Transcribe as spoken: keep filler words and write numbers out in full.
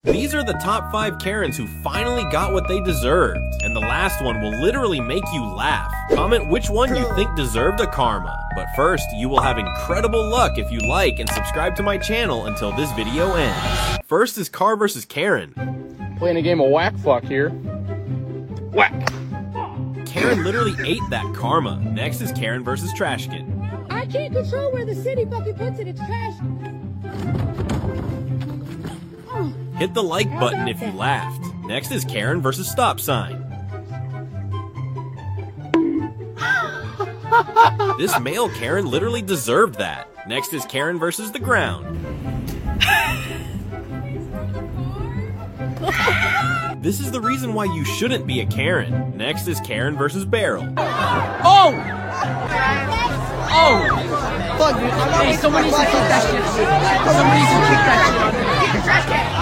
These are the top five Karens who finally got what they deserved, and the last one will literally make you laugh. Comment which one you think deserved a karma. But first, you will have incredible luck if you like and subscribe to my channel until this video ends. First is Car versus Karen. Playing a game of whack fuck here. Whack! Karen literally ate that karma. Next is Karen versus Trashkin. I can't control where the city fucking puts it. It's trash. Oh, Hit the like button if you laughed. Next is Karen versus Stop Sign. This male Karen literally deserved that. Next is Karen versus the ground. This is the reason why you shouldn't be a Karen. Next is Karen versus Barrel. Oh! Oh! Fuck, dude. Hey, somebody needs to kick that shit. Somebody needs to kick that shit.